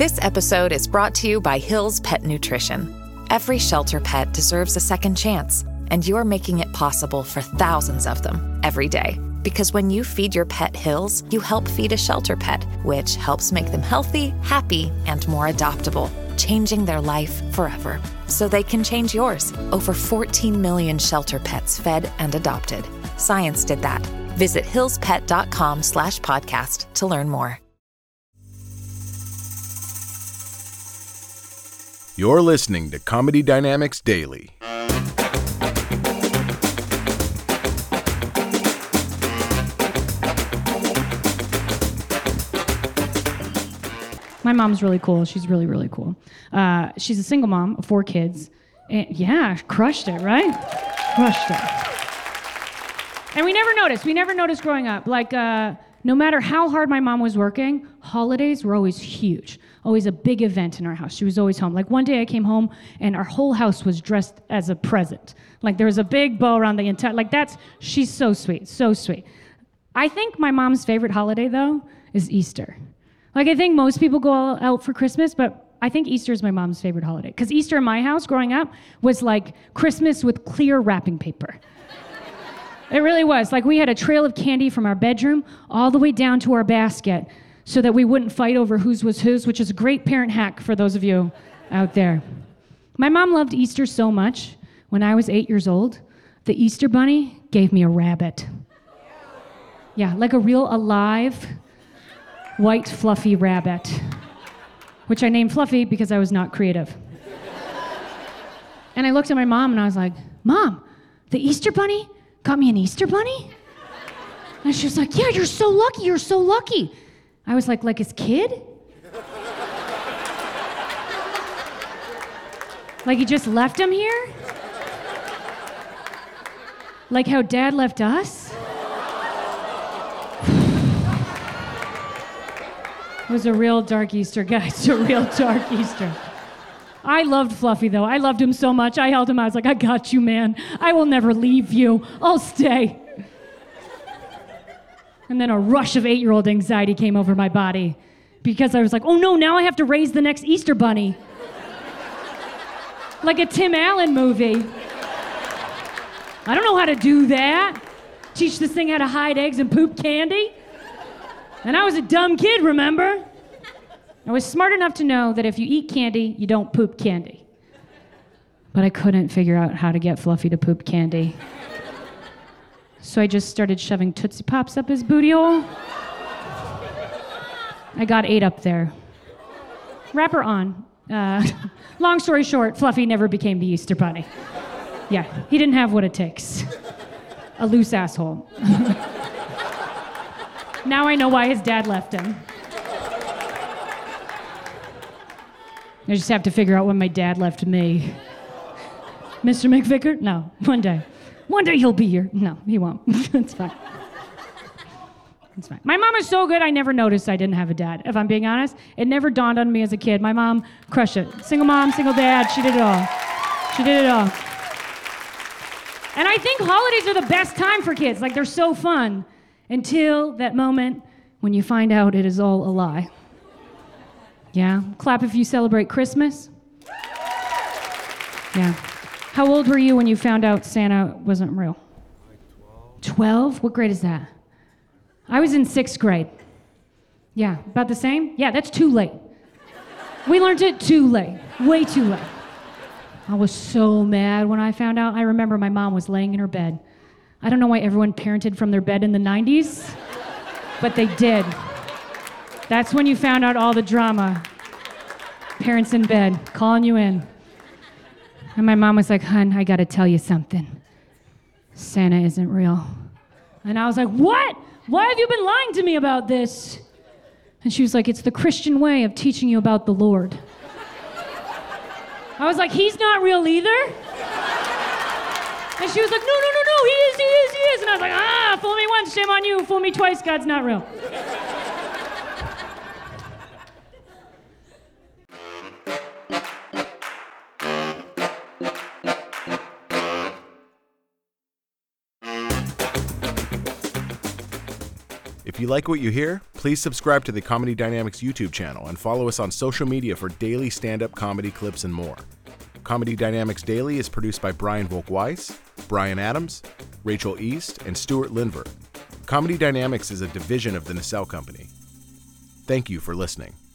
This episode is brought to you by Hill's Pet Nutrition. Every shelter pet deserves a second chance, and you're making it possible for thousands of them every day. Because when you feed your pet Hill's, you help feed a shelter pet, which helps make them healthy, happy, and more adoptable, changing their life forever. So they can change yours. Over 14 million shelter pets fed and adopted. Science did that. Visit hillspet.com/podcast to learn more. You're listening to Comedy Dynamics Daily. My mom's really cool. She's really, really cool. She's a single mom of 4 kids. And yeah, crushed it, right? Crushed it. And we never noticed. We never noticed growing up. Like, no matter how hard my mom was working, holidays were always huge. Always a big event in our house. She was always home. Like one day I came home and our whole house was dressed as a present. Like there was a big bow around the entire, she's so sweet, so sweet. I think my mom's favorite holiday though is Easter. Like I think most people go out for Christmas, but I think Easter is my mom's favorite holiday. Because Easter in my house growing up was like Christmas with clear wrapping paper. It really was. Like we had a trail of candy from our bedroom all the way down to our basket so that we wouldn't fight over whose was whose, which is a great parent hack for those of you out there. My mom loved Easter so much, when I was 8 years old, the Easter bunny gave me a rabbit. Yeah, like a real alive, white, fluffy rabbit, which I named Fluffy because I was not creative. And I looked at my mom and I was like, Mom, the Easter bunny got me an Easter bunny? And she was like, yeah, you're so lucky, you're so lucky. I was like his kid? Like he just left him here? Like how Dad left us? It was a real dark Easter, guys, a real dark Easter. I loved Fluffy, though. I loved him so much. I held him. I was like, I got you, man. I will never leave you. I'll stay. And then a rush of 8-year-old anxiety came over my body because I was like, oh no, now I have to raise the next Easter bunny. Like a Tim Allen movie. I don't know how to do that. Teach this thing how to hide eggs and poop candy. And I was a dumb kid, remember? I was smart enough to know that if you eat candy, you don't poop candy. But I couldn't figure out how to get Fluffy to poop candy. So I just started shoving Tootsie Pops up his booty hole. I got 8 up there. Wrap her on. Long story short, Fluffy never became the Easter bunny. Yeah, he didn't have what it takes. A loose asshole. Now I know why his dad left him. I just have to figure out when my dad left me. Mr. McVicker? No, one day. One day he'll be here. No, he won't. It's fine. It's fine. My mom is so good, I never noticed I didn't have a dad, if I'm being honest. It never dawned on me as a kid. My mom crushed it. Single mom, single dad, she did it all. She did it all. And I think holidays are the best time for kids. Like, they're so fun until that moment when you find out it is all a lie. Yeah? Clap if you celebrate Christmas. Yeah. How old were you when you found out Santa wasn't real? Like 12. 12? What grade is that? I was in 6th grade. Yeah, about the same? Yeah, that's too late. We learned it too late. Way too late. I was so mad when I found out. I remember my mom was laying in her bed. I don't know why everyone parented from their bed in the 90s, but they did. That's when you found out all the drama. Parents in bed, calling you in. And my mom was like, "Hun, I gotta tell you something. Santa isn't real." And I was like, "What? Why have you been lying to me about this?" And she was like, "It's the Christian way of teaching you about the Lord." I was like, "He's not real either?" And she was like, "No, he is. And I was like, fool me once, shame on you. Fool me twice, God's not real. If you like what you hear, Please subscribe to the Comedy Dynamics YouTube channel and follow us on social media for daily stand-up comedy clips and more. Comedy Dynamics Daily is produced by Brian Volk-Weiss, Brian Adams, Rachel East, and Stuart Lindver. Comedy Dynamics is a division of the Nacelle Company. Thank you for listening.